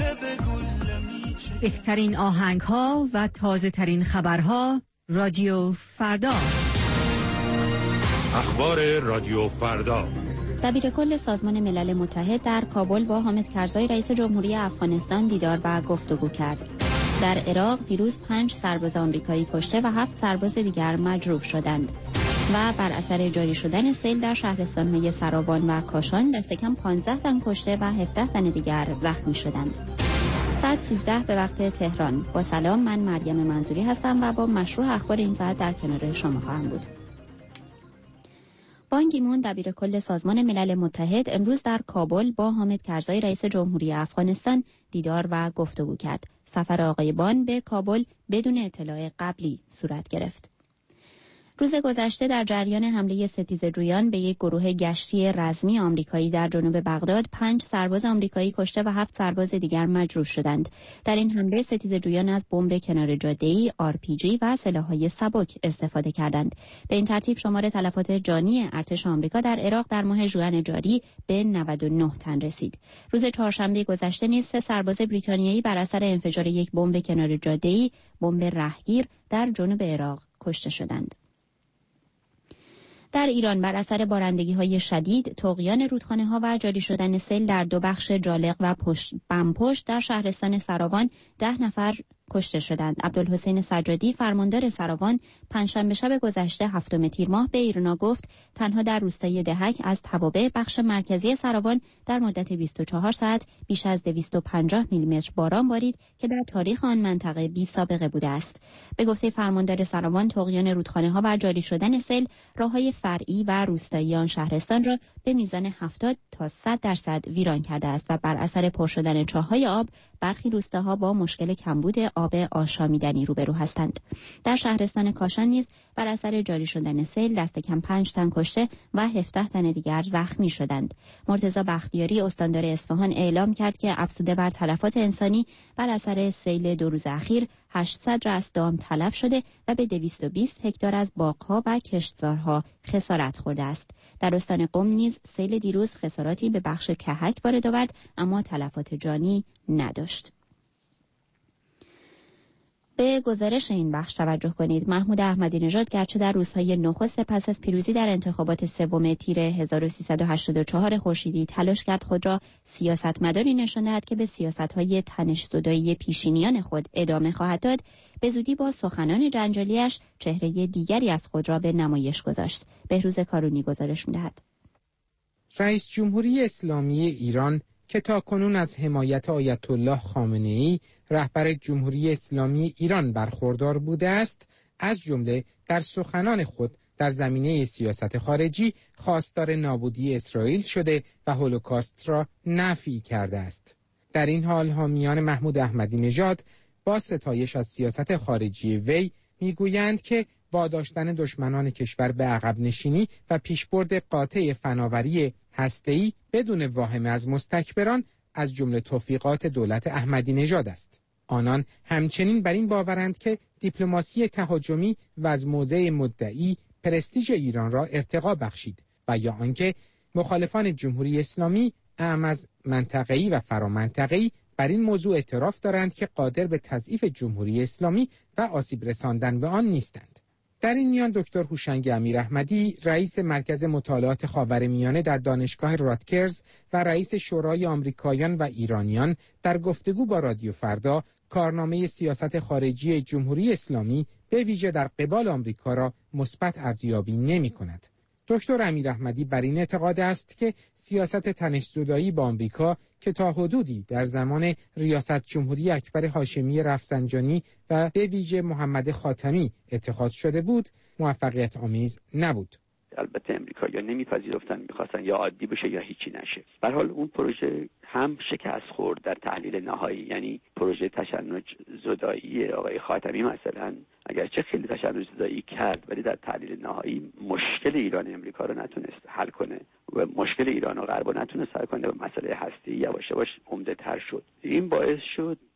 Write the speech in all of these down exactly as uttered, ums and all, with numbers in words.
بهترین آهنگ ها و تازه ترین خبرها رادیو فردا. اخبار رادیو فردا. دبیرکل سازمان ملل متحد در کابل با حامد کرزی رئیس جمهوری افغانستان دیدار و گفتگو کرد. در عراق دیروز پنج سرباز آمریکایی کشته و هفت سرباز دیگر مجروح شدند و بر اثر جاری شدن سیل در شهرستان‌های سراوان و کاشان دست کم پانزده تن کشته و هفده تن دیگر زخمی شدند. ساعت سیزده به وقت تهران. با سلام، من مریم منظوری هستم و با مشروع اخبار این ساعت در کنار شما خواهم بود. بان کی مون دبیرکل سازمان ملل متحد امروز در کابل با حامد کرزی رئیس جمهوری افغانستان دیدار و گفتگو کرد. سفر آقای بان به کابل بدون اطلاع قبلی صورت گرفت. روز گذشته در جریان حمله ستیزجویان به یک گروه گشتی رزمی آمریکایی در جنوب بغداد پنج سرباز آمریکایی کشته و هفت سرباز دیگر مجروح شدند. در این حمله ستیزجویان از بمب کنار جاده‌ای، آر پی جی و سلاح‌های سبک استفاده کردند. به این ترتیب شمار تلفات جانی ارتش آمریکا در عراق در ماه ژوئن جاری به نود و نه تن رسید. روز چهارشنبه گذشته نیز سه سرباز بریتانیایی بر اثر انفجار یک بمب کنار جاده‌ای، بمب رهگیر در جنوب عراق کشته شدند. در ایران بر اثر بارندگی‌های شدید، طغیان رودخانه‌ها و جاری شدن سیل در دو بخش جالق و پشت بمپشت در شهرستان سراوان ده نفر کشته شدند. عبدالحسین سجادی فرماندار سراوان پنجشنبه شب گذشته هفتم تیر ماه به ایرنا گفت تنها در روستای دهک از توابع بخش مرکزی سراوان در مدت بیست و چهار ساعت بیش از دویست و پنجاه میلیمتر باران بارید که در تاریخ آن منطقه بی سابقه بوده است. به گفته فرماندار سراوان، طغیان رودخانه‌ها و جاری شدن سیل راه‌های فرعی و روستایی آن شهرستان را به میزان هفتاد تا صد درصد ویران کرده است و بر اثر پر شدن چاه‌های آب برخی روستاها با مشکل کمبود آب آشامیدنی روبرو هستند. در شهرستان کاشان نیز بر اثر جاری شدن سیل دست کم پنج تن کشته و هفده تن دیگر زخمی شدند. مرتضی بختیاری استاندار اصفهان اعلام کرد که افزوده بر تلفات انسانی بر اثر سیل دو روز اخیر هشتصد رأس دام تلف شده و به دویست و بیست هکتار از باغ‌ها و کشتزارها خسارت خورده است. در استان قم نیز سیل دیروز خساراتی به بخش کهک وارد آورد اما تلفات جانی نداشت. به گزارش این بخش توجه کنید. محمود احمدی نژاد گرچه در روزهای نخست پس از پیروزی در انتخابات سوم تیر هزار و سیصد و هشتاد و چهار خورشیدی تلاش کرد خود را سیاستمداری نشان دهد که به سیاست‌های تنش‌زدایی پیشینیان خود ادامه خواهد داد، به زودی با سخنان جنجالی‌اش چهره دیگری از خود را به نمایش گذاشت. بهروز کارونی گزارش می‌دهد. رئیس جمهوری اسلامی ایران که تاکنون از حمایت آیت الله خامنه‌ای رهبر جمهوری اسلامی ایران برخوردار بوده است، از جمله در سخنان خود در زمینه سیاست خارجی خواستار نابودی اسرائیل شده و هولوکاست را نفی کرده است. در این حال حامیان محمود احمدی نژاد با ستایش از سیاست خارجی وی میگویند که واداشتن دشمنان کشور به عقب نشینی و پیشبرد قاطع فناوری هسته‌ای بدون واهمه از مستکبران از جمله توفیقات دولت احمدی نژاد است. آنان همچنین بر این باورند که دیپلماسی تهاجمی و از موضع مدعی پرستیژ ایران را ارتقا بخشید و یا آنکه مخالفان جمهوری اسلامی اعم از منطقه‌ای و فرامنطقه‌ای بر این موضوع اعتراف دارند که قادر به تضعیف جمهوری اسلامی و آسیب رساندن به آن نیستند. در این میان دکتر هوشنگ امیراحمدی رئیس مرکز مطالعات خاورمیانه در دانشگاه راتکرز و رئیس شورای آمریکایان و ایرانیان در گفتگو با رادیو فردا کارنامه سیاست خارجی جمهوری اسلامی به ویژه در قبال آمریکا را مثبت ارزیابی نمی‌کند. دکتر امیراحمدی بر این اعتقاد است که سیاست تنش‌زدایی با آمریکا که تا حدودی در زمان ریاست جمهوری اکبر هاشمی رفسنجانی و به ویژه محمد خاتمی اتخاذ شده بود، موفقیت آمیز نبود. البته امریکایی‌ها نمیپذیرفتن، می‌خواستن یا عادی بشه یا هیچی نشه. به هر حال اون پروژه هم شکست خورد در تحلیل نهایی، یعنی پروژه تشنج زدایی آقای خاتمی مثلا اگرچه خیلی تشنج زدایی کرد ولی در تحلیل نهایی مشکل ایران امریکا رو نتونست حل کنه و مشکل ایران و غرب رو نتونست حل کنه و مسئله هستی یواش یواش عمده‌تر شد. این باعث شد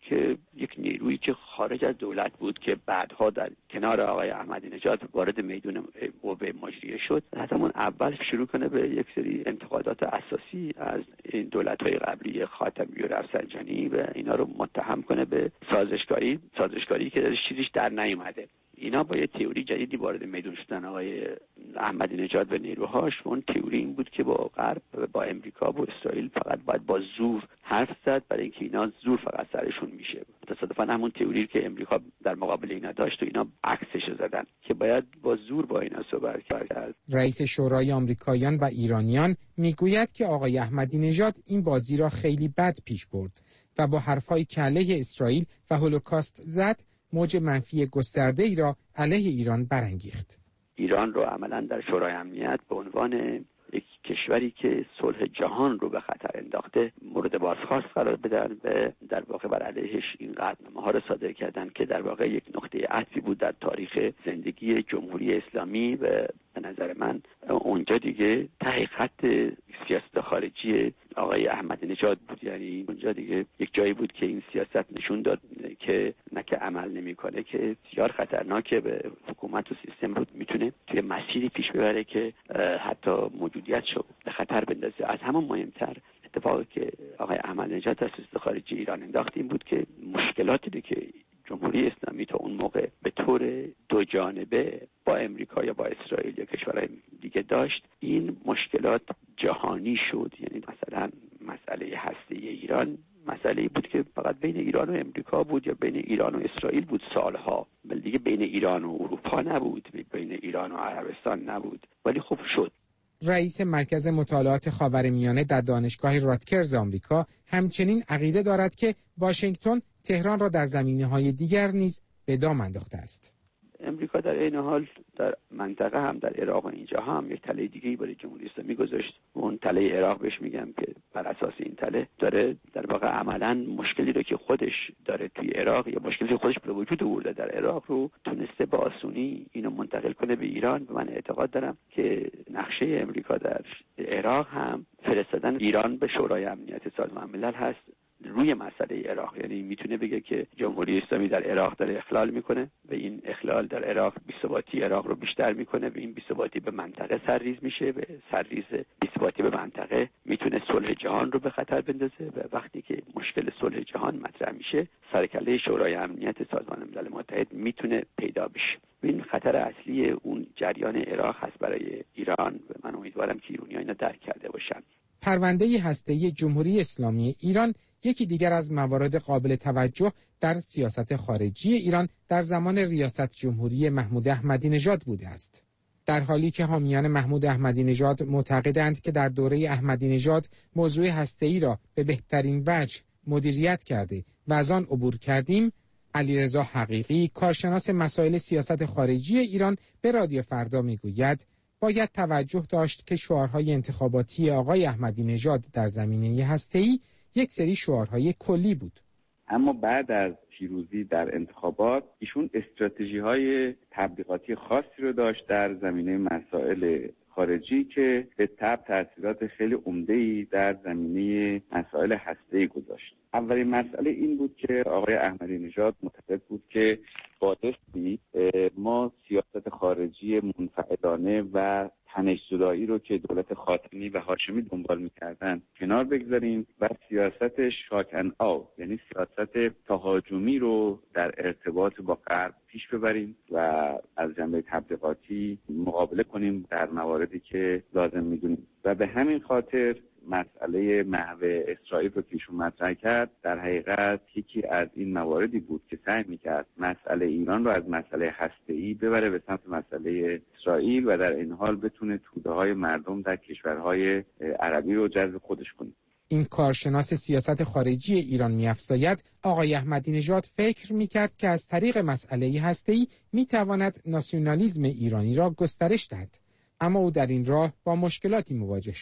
که یک نیرویی که خارج از دولت بود که بعدها در کنار آقای احمدی نژاد وارد میدون قوه مجریه شد، از همون اول شروع کنه به یک سری انتقادات اساسی از این دولت‌های قبلی خاتمی و رفسنجانی و اینا رو متهم کنه به سازشکاری سازشکاری که درش چیزیش در نیومده. اینا با یه تئوری جدیدی وارد میدون شدن آقای احمدی نژاد و نیروهاش. اون تئوری این بود که با غرب، با امریکا و اسرائیل فقط باید با زور حرف زد، برای اینکه اینا زور فقط سرشون میشه. تصادفاً همون تئوری که امریکا در مقابل اینا داشت و اینا عکسش زدن که باید با زور با اینا صحبت کرد. رئیس شورای آمریکاییان و ایرانیان میگوید که آقای احمدی نژاد این بازی را خیلی بد پیش برد و با حرفای که علیه اسرائیل و هولوکاست زد موج منفی گسترده ای را علیه ایران برانگیخت. ایران رو عملاً در شورای امنیت به عنوان یک کشوری که صلح جهان رو به خطر انداخته مورد بازخواست قرار بدن و در واقع بر علیهش این قطعنامه‌ها رو صادر کردن که در واقع یک نقطه عطفی بود در تاریخ زندگی جمهوری اسلامی و به نظر من اونجا دیگه ته خط سیاست خارجی آقای احمدی نژاد بود. یعنی اونجا دیگه یک جایی بود که این سیاست نشون داد که نه که عمل نمیکنه، که بسیار خطرناکه، به حکومت و سیستم رو میتونه توی مسیری پیش ببره که حتی موجودیت شو به خطر بندازه. از همون مهمتر اتفاقی که آقای احمدی نژاد در سیاست خارجی ایران انداخت این بود که مشکلاتی که جمهوری اسلامی تا اون موقع به طور دو جانبه با امریکا یا با اسرائیل یا کشورهای دیگه داشت، این مشکلات جهانی شد. یعنی مثلا مسئله هسته ایران مسئله بود که فقط بین ایران و امریکا بود یا بین ایران و اسرائیل بود سالها، ولی دیگه بین ایران و اروپا نبود، بین ایران و عربستان نبود، ولی خب شد. رئیس مرکز مطالعات خاورمیانه در دانشگاه راتکرز آمریکا همچنین عقیده دارد که واشنگتن تهران را در زمینه‌های دیگر نیز به دام انداخته است. امریکا در این حال در منطقه هم در عراق و اینجا هم یک تله دیگه‌ای برای جمهوری اسلامی گذاشت. اون تله عراق بهش میگم که بر اساس این تله داره در واقع عملاً مشکلی رو که خودش داره توی عراق یا مشکلی که خودش به وجود آورده در عراق رو تونسته به آسونی اینو منتقل کنه به ایران. و من اعتقاد دارم که نقشه امریکا در عراق هم فرستادن ایران به شورای امنیت سازمان ملل هست روی مسئله عراق. یعنی میتونه بگه که جمهوری اسلامی در عراق داره اخلال میکنه و این اخلال در عراق بی‌ثباتی عراق رو بیشتر میکنه و این بی‌ثباتی به منطقه سرریز میشه و سرریز بی‌ثباتی به منطقه میتونه صلح جهان رو به خطر بندازه و وقتی که مشکل صلح جهان مطرح میشه سرکله شورای امنیت سازمان ملل متحد میتونه پیدا بشه. این خطر اصلی اون جریان عراق هست برای ایران و من امیدوارم که ایرانی‌ها اینو درک کرده باشن. پرونده هسته‌ای جمهوری اسلامی ایران یکی دیگر از موارد قابل توجه در سیاست خارجی ایران در زمان ریاست جمهوری محمود احمدی نژاد بوده است. در حالی که حامیان محمود احمدی نژاد معتقدند که در دوره احمدی نژاد موضوع هسته‌ای را به بهترین وجه مدیریت کرده و از آن عبور کردیم، علیرضا حقیقی کارشناس مسائل سیاست خارجی ایران به رادیو فردا میگوید باید توجه داشت که شعارهای انتخاباتی آقای احمدی نژاد در زمینه هسته‌ای یک سری شعارهای کلی بود. اما بعد از پیروزی در انتخابات ایشون استراتژی‌های تبلیغاتی خاصی رو داشت در زمینه مسائل خارجی که به تبع تاثیرات خیلی عمده‌ای در زمینه مسائل هسته‌ای گذاشت. اولین مسئله این بود که آقای احمدی نژاد معتقد بود که بایستی ما سیاست خارجی منفعلانه و تنش‌زدایی رو که دولت خاتمی و هاشمی دنبال می‌کردن کنار بگذاریم و سیاست شاک اند آو یعنی سیاست تهاجمی رو در ارتباط با غرب پیش ببریم و از جنبه تبلیغاتی مقابله کنیم در مواردی که لازم می‌دونیم. و به همین خاطر مسئله محو اسرائیل رو که ایشون مطرح کرد در حقیقت یکی از این مواردی بود که سعی می‌کرد مسئله ایران رو از مسئله هسته‌ای ببره به سمت مسئله اسرائیل و در این حال بتونه توده‌های مردم در کشورهای عربی رو جذب خودش کنه. این کارشناس سیاست خارجی ایران می‌افزاید آقای احمدی نژاد فکر می‌کرد که از طریق مسئله هسته‌ای می‌تواند ناسیونالیسم ایرانی را گسترش دهد، اما او در این راه با مشکلاتی مواجه شد.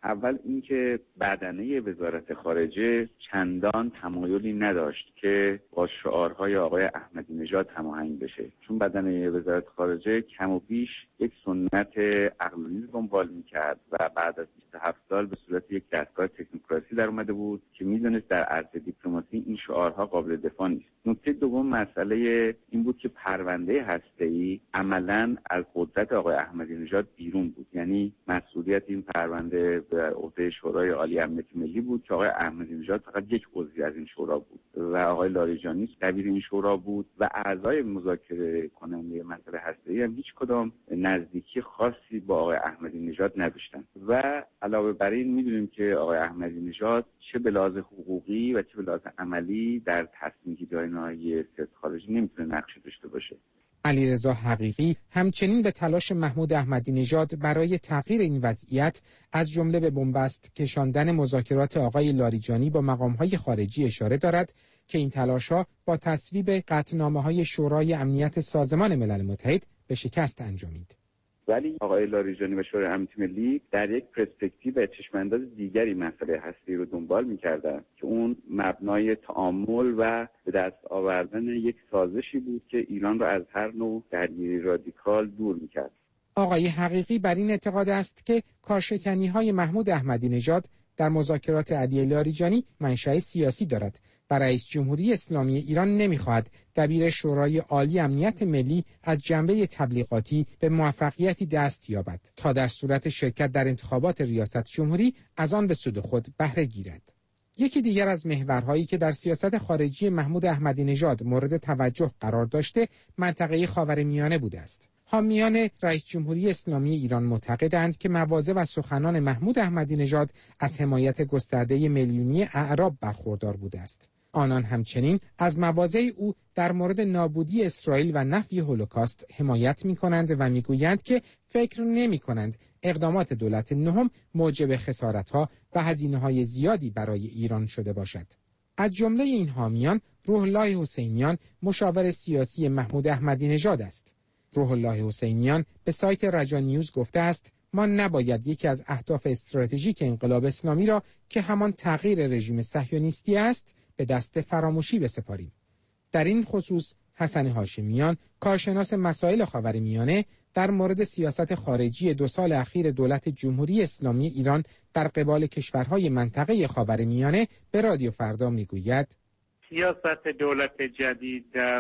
اول اینکه بدنه وزارت خارجه چندان تمایلی نداشت که با شعارهای آقای احمدی نژاد هماهنگ بشه، چون بدنه وزارت خارجه کم و بیش یک سنت عقلانی دنبال میکرد و بعد از بیست و هفت سال به صورت یک دستگاه تکنوکراسی در اومده بود که میدونست در عرصه دیپلماسی این شعارها قابل دفاع نیست. نکته دوم مسئله این بود که پرونده هسته‌ای عملاً از قدرت آقای احمدی نژاد بیرون بود، یعنی مسئولیت این پرونده به عهده شورای عالی امنیت ملی بود که آقای احمدی نژاد فقط یک عضو از این شورا بود و آقای لاریجانی دبیر این شورا بود و اعضای مذاکره کننده مسئله هسته‌ای هم هیچ کدام نزدیکی خاصی با آقای احمدی نژاد نداشتن. و علاوه بر این میدونیم که آقای احمدی نژاد چه به لحاظ حقوقی و چه به لحاظ عملی در تصمیم گیری نهایی سیاست خارجی نمیتونه نقشی داشته باشه. علیرضا حقیقی همچنین به تلاش محمود احمدی نژاد برای تغییر این وضعیت از جمله به بنبست کشاندن مذاکرات آقای لاریجانی با مقام‌های خارجی اشاره دارد که این تلاش‌ها با تصویب قطعنامه‌های شورای امنیت سازمان ملل متحد به شکست انجامید. ولی آقای لاریجانی و شورای امنیت ملی در یک پرسپکتیو و چشمانداز دیگری مسئله هستی رو دنبال می‌کردند که اون مبنای تعامل و به دست آوردن یک سازشی بود که ایران را از هر نوع درگیری رادیکال دور می‌کرد. آقای حقیقی بر این اعتقاد است که کارشکنی‌های محمود احمدی نژاد در مذاکرات علی لاریجانی منشأ سیاسی دارد و رئیس جمهوری اسلامی ایران نمی‌خواهد دبیر شورای عالی امنیت ملی از جنبه تبلیغاتی به موفقیتی دست یابد تا در صورت شرکت در انتخابات ریاست جمهوری از آن به سود خود بهره گیرد. یکی دیگر از محورهایی که در سیاست خارجی محمود احمدی نژاد مورد توجه قرار داشته منطقه خاورمیانه بوده است. حامیان رئیس جمهوری اسلامی ایران معتقدند که مواضع و سخنان محمود احمدی نژاد از حمایت گسترده میلیونی اعراب برخوردار بوده است. آنان همچنین از مواضع او در مورد نابودی اسرائیل و نفی هولوکاست حمایت می‌کنند و می‌گویند که فکر نمی‌کنند اقدامات دولت نهم موجب خسارت‌ها و هزینه‌های زیادی برای ایران شده باشد. از جمله این حامیان روح الله حسینیان مشاور سیاسی محمود احمدی نژاد است. روح الله حسینیان به سایت رجا نیوز گفته است ما نباید یکی از اهداف استراتژیک انقلاب اسلامی را که همان تغییر رژیم صهیونیستی است به دست فراموشی بسپاریم. در این خصوص حسن هاشمیان کارشناس مسائل خاورمیانه در مورد سیاست خارجی دو سال اخیر دولت جمهوری اسلامی ایران در قبال کشورهای منطقه خاورمیانه به رادیو فردا میگوید سیاست دولت جدید در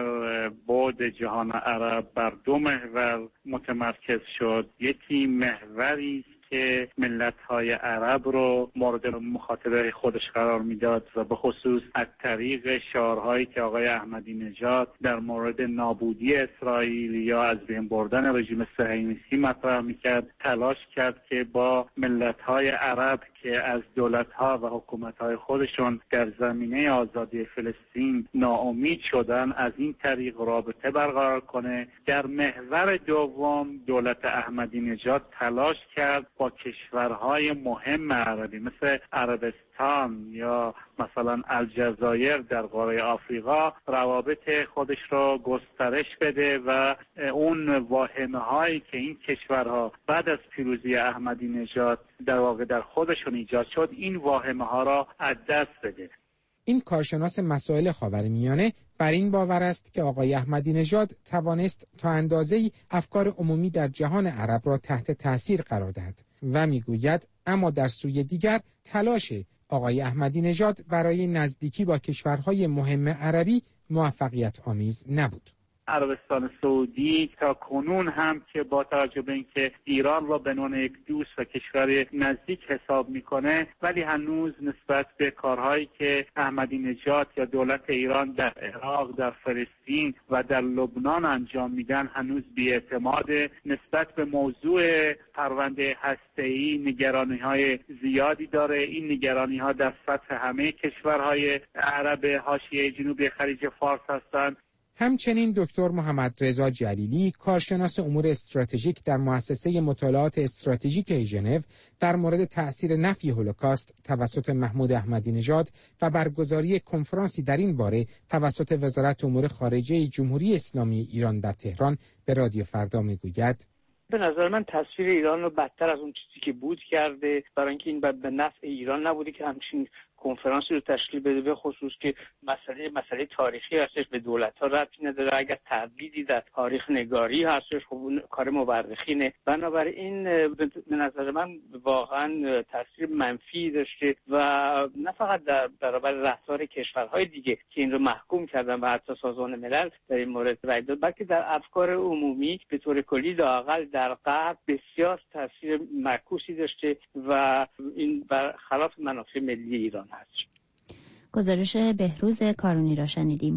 بعد جهان عرب بر دو محور متمرکز شد. یکی محوری که ملت‌های عرب رو مورد مخاطبه خودش قرار میداد و به خصوص از طریق شعارهایی که آقای احمدی نژاد در مورد نابودی اسرائیل یا از بین بردن رژیم صهیونیستی مطرح میکرد، تلاش کرد که با ملت‌های عرب که از دولت‌ها و حکومت‌های خودشون در زمینه آزادی فلسطین ناامید شدن از این طریق رابطه برقرار کنه. در محور دوم دولت احمدی نژاد تلاش کرد با کشورهای مهم عربی مثل عربستان یا مثلا الجزایر در قاره آفریقا روابط خودش را گسترش بده و اون واهمه هایی که این کشورها بعد از پیروزی احمدی نژاد در واقع در خودشون ایجاد شد این واهمه ها را از دست بده. این کارشناس مسائل خاورمیانه بر این باور است که آقای احمدی نژاد توانست تا اندازه‌ای افکار عمومی در جهان عرب را تحت تأثیر قرار دهد و میگوید اما در سوی دیگر تلاش آقای احمدی نژاد برای نزدیکی با کشورهای مهم عربی موفقیت آمیز نبود. عربستان سعودی تا کنون هم که با توجه به اینکه ایران را به عنوان یک دوست و کشور نزدیک حساب میکنه ولی هنوز نسبت به کارهایی که احمدی نژاد یا دولت ایران در عراق، در فلسطین و در لبنان انجام میدن هنوز بی‌اعتماد. نسبت به موضوع پرونده هسته‌ای نگرانی‌های زیادی داره. این نگرانی‌ها در سطح همه کشورهای عرب حاشیه جنوبی خلیج فارس هستند. همچنین دکتر محمد رضا جلیلی کارشناس امور استراتژیک در مؤسسه مطالعات استراتژیک ژنو در مورد تأثیر نفی هولوکاست توسط محمود احمدی نژاد و برگزاری کنفرانسی در این باره توسط وزارت امور خارجه جمهوری اسلامی ایران در تهران به رادیو فردا میگوید به نظر من تصویر ایران رو بدتر از اون چیزی که بود کرده، برای اینکه این به نفع ایران نبوده که همچین کنفرانسی رو تشکیل بده، به خصوص که مسئله مسئله تاریخی هستش، به دولت‌ها ربطی نداره. اگر تردیدی در تاریخ نگاری هستش خب اون کار مورخینه. بنابراین به نظر من واقعا تاثیر منفی داشته و نه فقط در برابر رفتار کشورهای دیگه که این رو محکوم کردن و حتی سازمان ملل در این مورد رأی داد، بلکه در افکار عمومی به طور کلی لااقل در غرب بسیار تاثیر معکوسی داشته و این برخلاف منافع ملی ایران هست. گزارش بهروز کارونی را شنیدیم.